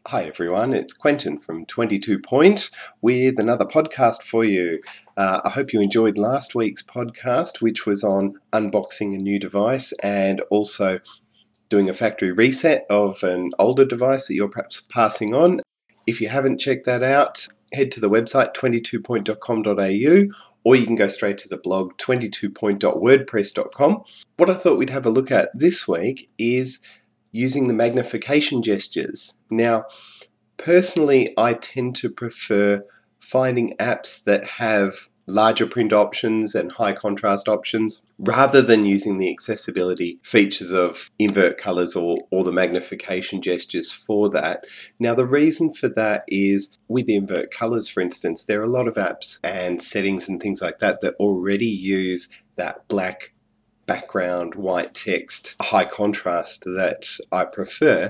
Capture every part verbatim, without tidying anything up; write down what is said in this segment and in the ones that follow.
Hi everyone, it's Quentin from twenty-two Point with another podcast for you. Uh, I hope you enjoyed last week's podcast, which was on unboxing a new device and also doing a factory reset of an older device that you're perhaps passing on. If you haven't checked that out, head to the website twenty-two point dot com dot a u or you can go straight to the blog twenty-two point dot wordpress dot com. What I thought we'd have a look at this week is using the magnification gestures. Now, personally, I tend to prefer finding apps that have larger print options and high contrast options rather than using the accessibility features of invert colors or, or the magnification gestures for that. Now, the reason for that is with invert colors, for instance, there are a lot of apps and settings and things like that that already use that black background, white text, high contrast that I prefer.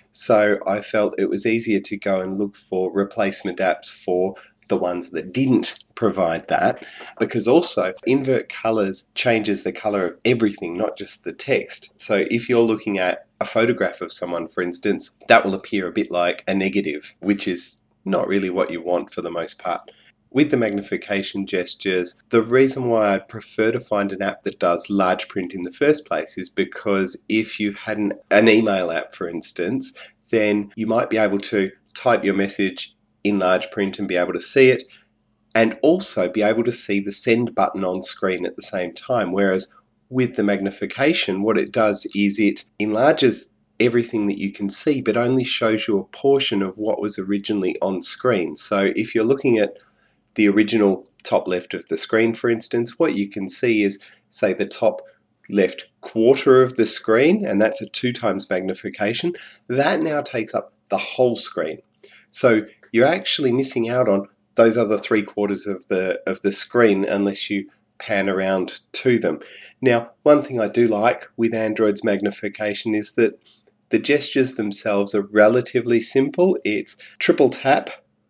So I felt it was easier to go and look for replacement apps for the ones that didn't provide that, because also invert colors changes the color of everything, not just the text. So if you're looking at a photograph of someone, for instance, that will appear a bit like a negative, which is not really what you want for the most part. With the magnification gestures, the reason why I prefer to find an app that does large print in the first place is because if you had an, an email app, for instance, then you might be able to type your message in large print and be able to see it, and also be able to see the send button on screen at the same time. Whereas with the magnification, what it does is it enlarges everything that you can see, but only shows you a portion of what was originally on screen. So if you're looking at the original top left of the screen, for instance, what you can see is, say, the top left quarter of the screen, and that's a two times magnification. That now takes up the whole screen. So you're actually missing out on those other three quarters of the of the screen unless you pan around to them. Now, one thing I do like with Android's magnification is that the gestures themselves are relatively simple. It's triple tap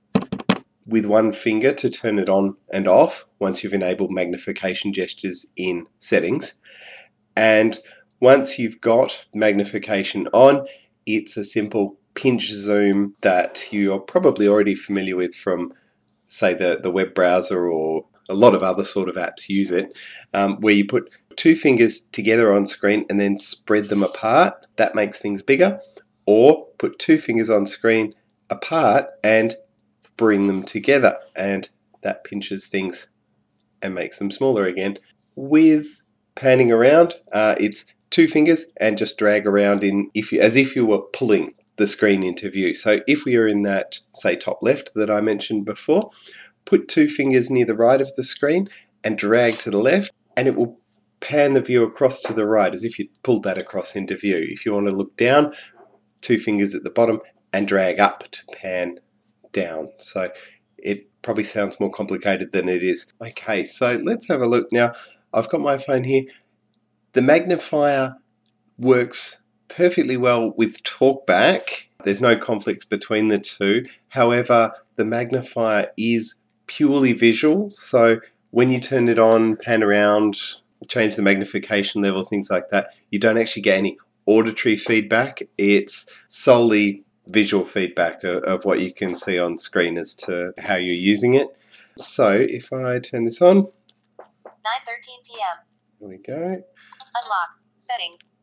with one finger to turn it on and off once you've enabled magnification gestures in settings. And once you've got magnification on, it's a simple pinch zoom that you're probably already familiar with from, say, the, the web browser, or a lot of other sort of apps use it, um, where you put two fingers together on screen and then spread them apart. That makes things bigger. Or put two fingers on screen apart and bring them together, and that pinches things and makes them smaller again. With panning around, uh, it's two fingers and just drag around in if you, as if you were pulling the screen into view. So if we are in that, say, top left that I mentioned before, put two fingers near the right of the screen and drag to the left, and it will pan the view across to the right as if you pulled that across into view. If you want to look down, two fingers at the bottom and drag up to pan down. So it probably sounds more complicated than it is. Okay, so let's have a look now. I've got my phone here. The magnifier works perfectly well with TalkBack. There's no conflicts between the two. However, the magnifier is purely visual. So when you turn it on, pan around, change the magnification level, things like that, you don't actually get any auditory feedback. It's solely visual feedback of, of what you can see on screen as to how you're using it. So if I turn this on, nine thirteen p.m. There we go. Unlock. Settings.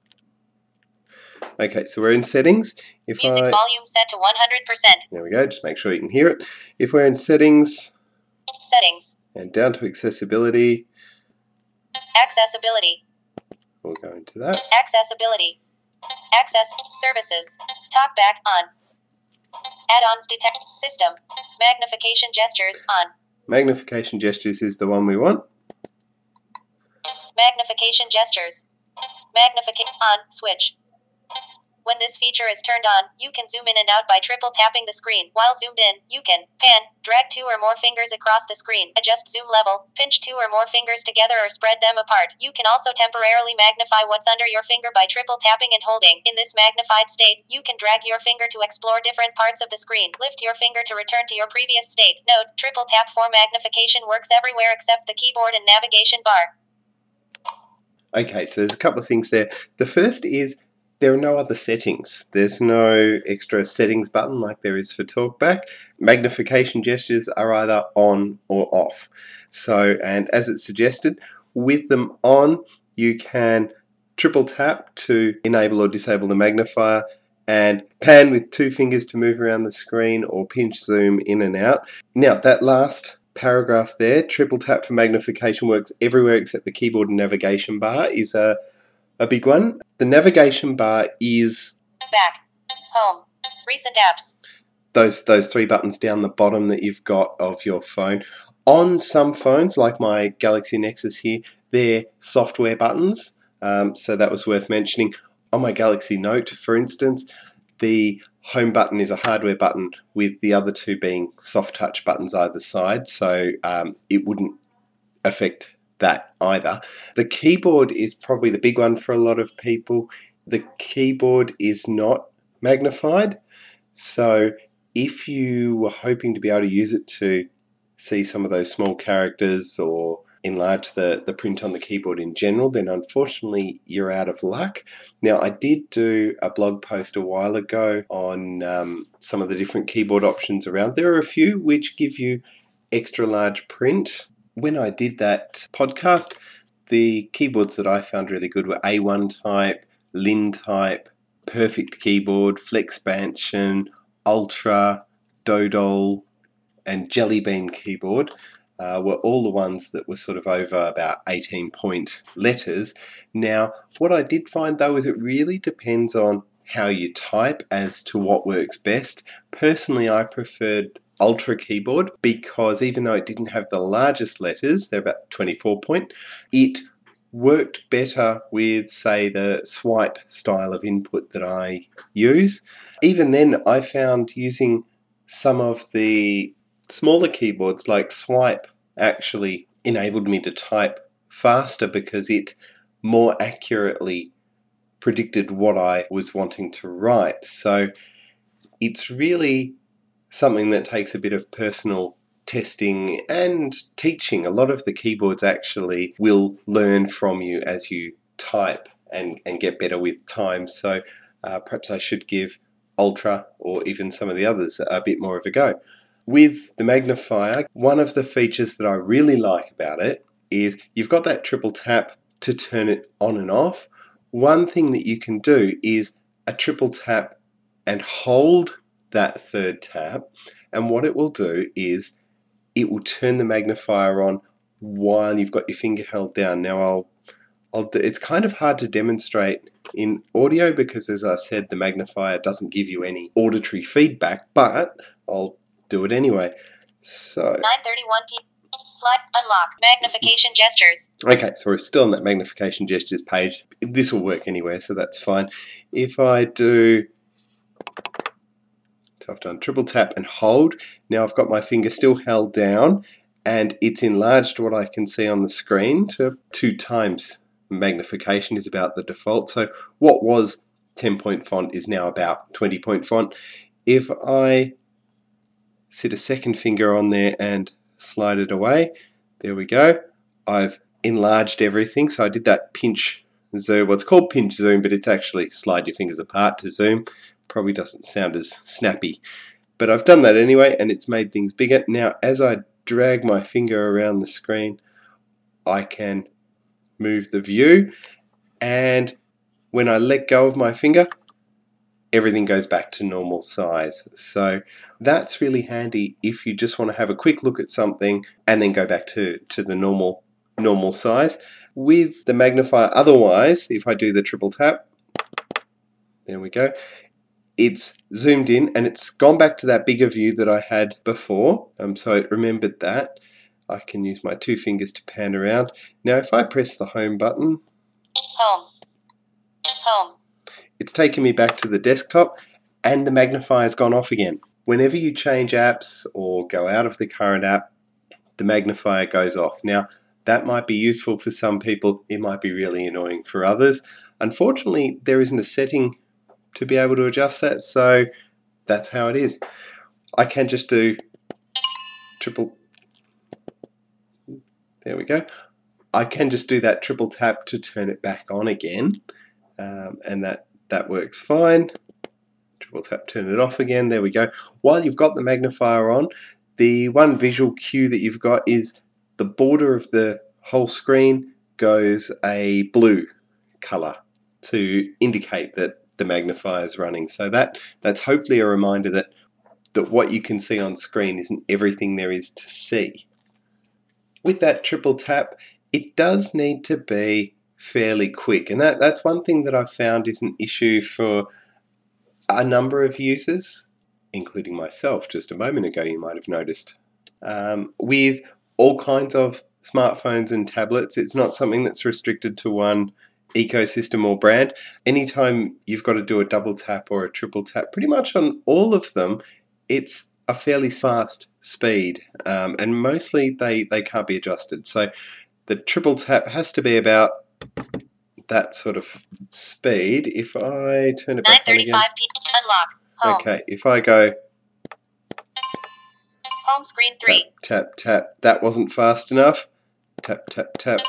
Okay, so we're in settings. If Music I, volume set to one hundred percent. There we go, just make sure you can hear it. If we're in settings, Settings. and down to accessibility, Accessibility. we'll go into that. Accessibility. Access. Services. TalkBack on. Add-ons detect. System. Magnification gestures on. Magnification gestures is the one we want. Magnification gestures. Magnification on. Switch. When this feature is turned on, you can zoom in and out by triple tapping the screen. While zoomed in, you can pan, drag two or more fingers across the screen, adjust zoom level, pinch two or more fingers together or spread them apart. You can also temporarily magnify what's under your finger by triple tapping and holding. In this magnified state, you can drag your finger to explore different parts of the screen. Lift your finger to return to your previous state. Note, triple tap for magnification works everywhere except the keyboard and navigation bar. Okay, so there's a couple of things there. The first is there are no other settings. There's no extra settings button like there is for TalkBack. Magnification gestures are either on or off. So, and as it's suggested, with them on, you can triple tap to enable or disable the magnifier, and pan with two fingers to move around the screen, or pinch zoom in and out. Now, that last paragraph there, triple tap for magnification, works everywhere except the keyboard and navigation bar, is a, a big one. The navigation bar is back, home, recent apps. Those, those three buttons down the bottom that you've got of your phone. On some phones, like my Galaxy Nexus here, they're software buttons, um, so that was worth mentioning. On my Galaxy Note, for instance, the home button is a hardware button, with the other two being soft touch buttons either side, so um, it wouldn't affect that either. The keyboard is probably the big one for a lot of people. The keyboard is not magnified, so if you were hoping to be able to use it to see some of those small characters or enlarge the, the print on the keyboard in general, then unfortunately you're out of luck. Now, I did do a blog post a while ago on um, some of the different keyboard options around. There are a few which give you extra large print. When I did that podcast, the keyboards that I found really good were A one type, Lin type, Perfect Keyboard, Flexpansion, Ultra, Dodol, and Jelly Bean keyboard. Uh, were all the ones that were sort of over about eighteen point letters. Now, what I did find though is it really depends on how you type as to what works best. Personally, I preferred Ultra keyboard because even though it didn't have the largest letters, they're about twenty-four point, it worked better with, say, the swipe style of input that I use. Even then, I found using some of the smaller keyboards like Swipe actually enabled me to type faster because it more accurately predicted what I was wanting to write. So it's really something that takes a bit of personal testing and teaching. A lot of the keyboards actually will learn from you as you type and, and get better with time. So uh, perhaps I should give Ultra or even some of the others a bit more of a go. With the magnifier, one of the features that I really like about it is you've got that triple tap to turn it on and off. One thing that you can do is a triple tap and hold that third tap, and what it will do is it will turn the magnifier on while you've got your finger held down. Now, I'll, I'll do, it's kind of hard to demonstrate in audio because, as I said, the magnifier doesn't give you any auditory feedback, but I'll do it anyway. So nine thirty-one p.m. Slide unlock magnification gestures. Okay, so we're still on that magnification gestures page. This will work anywhere, so that's fine. If I do, so I've done triple tap and hold. Now I've got my finger still held down, and it's enlarged what I can see on the screen to two times magnification is about the default. So what was ten point font is now about twenty point font. If I sit a second finger on there and slide it away, there we go. I've enlarged everything. So I did that pinch zoom. Well, it's called pinch zoom, but it's actually slide your fingers apart to zoom. Probably doesn't sound as snappy, but I've done that anyway, and it's made things bigger. Now, as I drag my finger around the screen, I can move the view, and when I let go of my finger, everything goes back to normal size. So that's really handy if you just want to have a quick look at something and then go back to, to the normal normal size. With the magnifier, otherwise, if I do the triple tap, there we go, it's zoomed in and it's gone back to that bigger view that I had before. Um, so it remembered that. I can use my two fingers to pan around. Now if I press the home button, home, home, it's taken me back to the desktop and the magnifier's gone off again. Whenever you change apps or go out of the current app, the magnifier goes off. Now, that might be useful for some people. It might be really annoying for others. Unfortunately, there isn't a setting to be able to adjust that, so that's how it is. I can just do triple, there we go. I can just do that triple tap to turn it back on again, um, and that That works fine. Triple tap, turn it off again. There we go. While you've got the magnifier on, the one visual cue that you've got is the border of the whole screen goes a blue color to indicate that the magnifier is running. So that that's hopefully a reminder that that what you can see on screen isn't everything there is to see. With that triple tap, it does need to be fairly quick, and that, that's one thing that I've found is an issue for a number of users, including myself just a moment ago, you might have noticed. Um, with all kinds of smartphones and tablets, it's not something that's restricted to one ecosystem or brand. Anytime you've got to do a double tap or a triple tap, pretty much on all of them, it's a fairly fast speed, um, and mostly they, they can't be adjusted. So the triple tap has to be about that sort of speed. If I turn it back on again. nine thirty-five p m. Unlock. Home. Okay, if I go Home screen three. Tap, tap, tap. That wasn't fast enough. Tap, tap, tap.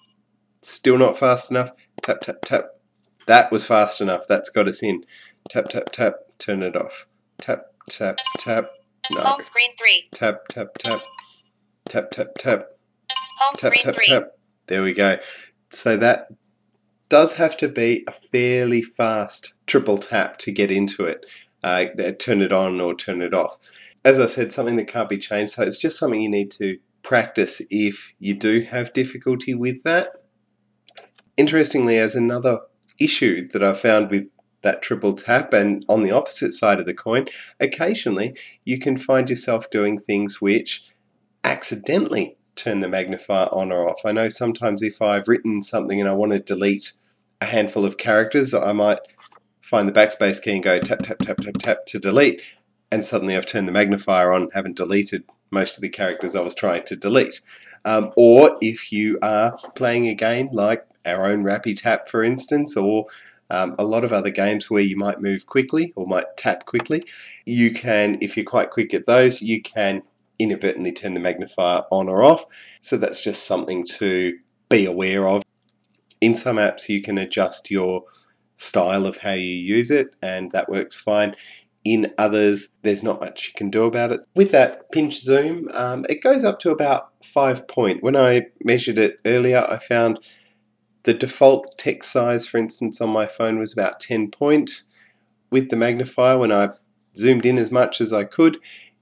Still not fast enough. Tap, tap, tap. That was fast enough. That's got us in. Tap, tap, tap. Turn it off. Tap, tap, tap. No. Home screen three. Tap, tap, tap. Tap, tap, tap. Home Tap, screen tap, three. tap. There we go. So that does have to be a fairly fast triple tap to get into it. Uh, turn it on or turn it off. As I said, something that can't be changed, so it's just something you need to practice if you do have difficulty with that. Interestingly, as another issue that I've found with that triple tap, and on the opposite side of the coin, occasionally you can find yourself doing things which accidentally turn the magnifier on or off. I know sometimes if I've written something and I want to delete a handful of characters, I might find the backspace key and go tap, tap, tap, tap, tap to delete, and suddenly I've turned the magnifier on, haven't deleted most of the characters I was trying to delete. Um, or if you are playing a game like our own Rappy Tap, for instance, or um, a lot of other games where you might move quickly or might tap quickly, you can, if you're quite quick at those, you can inadvertently turn the magnifier on or off. So that's just something to be aware of. In some apps you can adjust your style of how you use it, and that works fine. In others, there's not much you can do about it. With that pinch zoom, um, it goes up to about five point. When I measured it earlier, I found the default text size, for instance, on my phone was about ten point. With the magnifier, when I zoomed in as much as I could,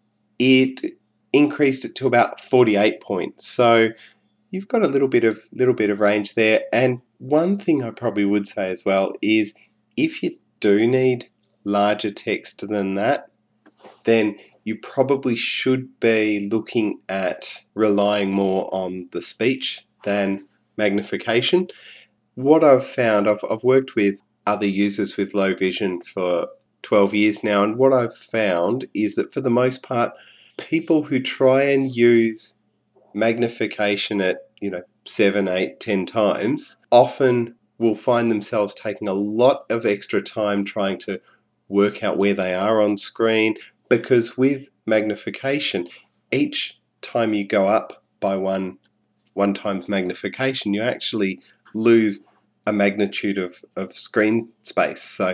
it increased it to about forty-eight points. So you've got a little bit of little bit of range there. And one thing I probably would say as well is if you do need larger text than that, then you probably should be looking at relying more on the speech than magnification. What I've found, I've, I've worked with other users with low vision for twelve years now, and what I've found is that for the most part, people who try and use magnification at, you know, seven, eight, ten times often will find themselves taking a lot of extra time trying to work out where they are on screen, because with magnification, each time you go up by one one times magnification, you actually lose a magnitude of, of screen space. So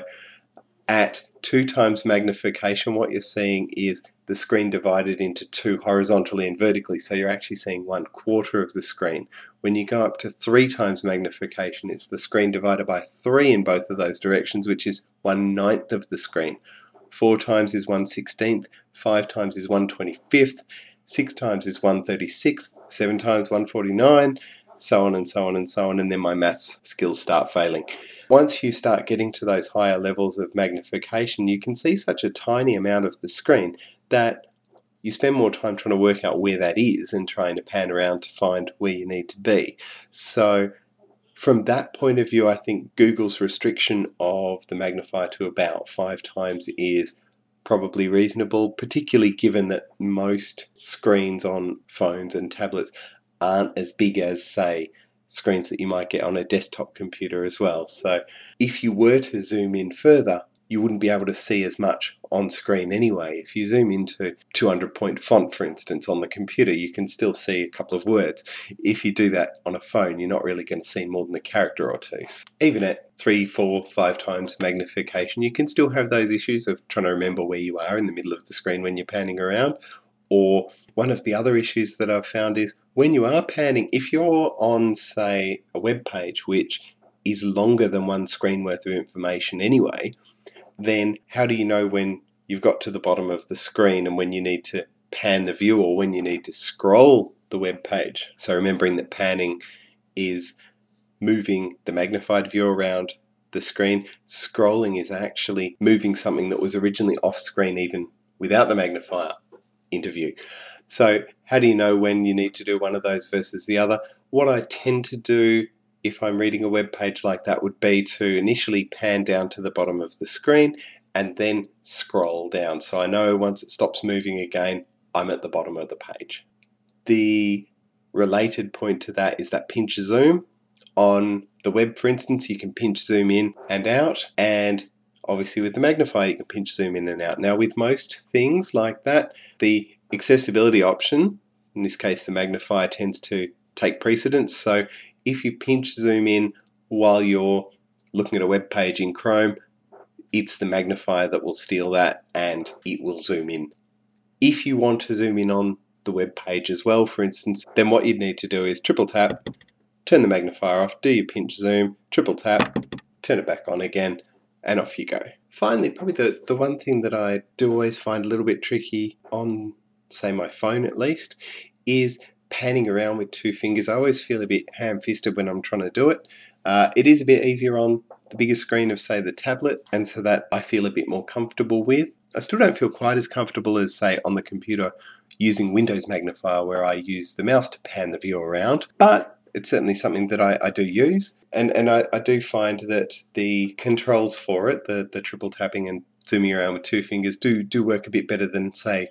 at two times magnification, what you're seeing is the screen divided into two horizontally and vertically, so you're actually seeing one quarter of the screen. When you go up to three times magnification, it's the screen divided by three in both of those directions, which is one ninth of the screen. Four times is one sixteenth, five times is one twenty-fifth, six times is one thirty-sixth, seven times one forty-nine, so on and so on and so on, and then my maths skills start failing. Once you start getting to those higher levels of magnification, you can see such a tiny amount of the screen that you spend more time trying to work out where that is and trying to pan around to find where you need to be. So from that point of view, I think Google's restriction of the magnifier to about five times is probably reasonable, particularly given that most screens on phones and tablets aren't as big as, say, screens that you might get on a desktop computer as well. So if you were to zoom in further, you wouldn't be able to see as much on screen anyway. If you zoom into two hundred point font, for instance, on the computer, you can still see a couple of words. If you do that on a phone, you're not really going to see more than a character or two. Even at three, four, five times magnification, you can still have those issues of trying to remember where you are in the middle of the screen when you're panning around. Or one of the other issues that I've found is when you are panning, if you're on, say, a web page which is longer than one screen worth of information anyway, then how do you know when you've got to the bottom of the screen and when you need to pan the view or when you need to scroll the web page? So remembering that panning is moving the magnified view around the screen, scrolling is actually moving something that was originally off screen even without the magnifier into view. So how do you know when you need to do one of those versus the other? What I tend to do if I'm reading a web page like that would be to initially pan down to the bottom of the screen and then scroll down. So I know once it stops moving again, I'm at the bottom of the page. The related point to that is that pinch zoom. On the web, for instance, you can pinch zoom in and out, and obviously with the magnifier you can pinch zoom in and out. Now with most things like that, the accessibility option, in this case the magnifier, tends to take precedence. So if you pinch zoom in while you're looking at a web page in Chrome, it's the magnifier that will steal that and it will zoom in. If you want to zoom in on the web page as well, for instance, then what you'd need to do is triple tap, turn the magnifier off, do your pinch zoom, triple tap, turn it back on again, and off you go. Finally, probably the, the one thing that I do always find a little bit tricky on, say, my phone at least, is panning around with two fingers. I always feel a bit ham-fisted when I'm trying to do it. Uh, it is a bit easier on the bigger screen of, say, the tablet, and so that I feel a bit more comfortable with. I still don't feel quite as comfortable as, say, on the computer using Windows Magnifier, where I use the mouse to pan the view around, but it's certainly something that I, I do use, and, and I, I do find that the controls for it, the, the triple tapping and zooming around with two fingers, do, do work a bit better than, say,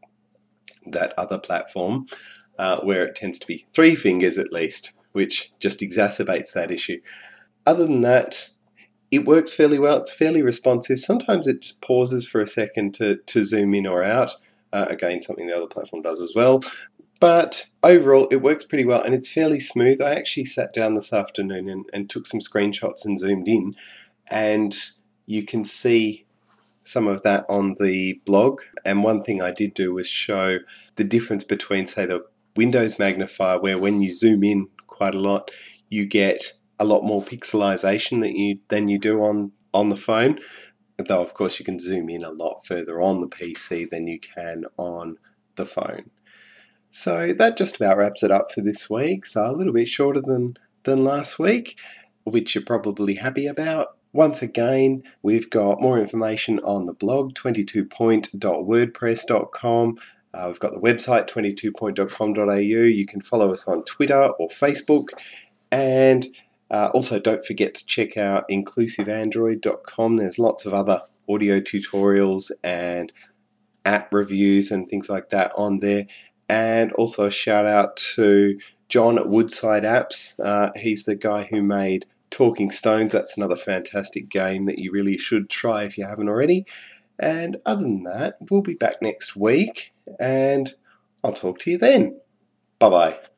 that other platform. Uh, where it tends to be three fingers at least, which just exacerbates that issue. Other than that, it works fairly well. It's fairly responsive. Sometimes it just pauses for a second to, to zoom in or out. Uh, again, something the other platform does as well. But overall, it works pretty well and it's fairly smooth. I actually sat down this afternoon and, and took some screenshots and zoomed in, and you can see some of that on the blog. And one thing I did do was show the difference between, say, the Windows Magnifier, where when you zoom in quite a lot, you get a lot more pixelization that you than you do on, on the phone. Though, of course, you can zoom in a lot further on the P C than you can on the phone. So that just about wraps it up for this week. So a little bit shorter than, than last week, which you're probably happy about. Once again, we've got more information on the blog, twenty-two point dot wordpress dot com. Uh, we've got the website, twenty-two point dot com dot a u. You can follow us on Twitter or Facebook. And uh, also don't forget to check out inclusive android dot com. There's lots of other audio tutorials and app reviews and things like that on there. And also a shout out to John at Woodside Apps. Uh, he's the guy who made Talking Stones. That's another fantastic game that you really should try if you haven't already. And other than that, we'll be back next week, and I'll talk to you then. Bye-bye.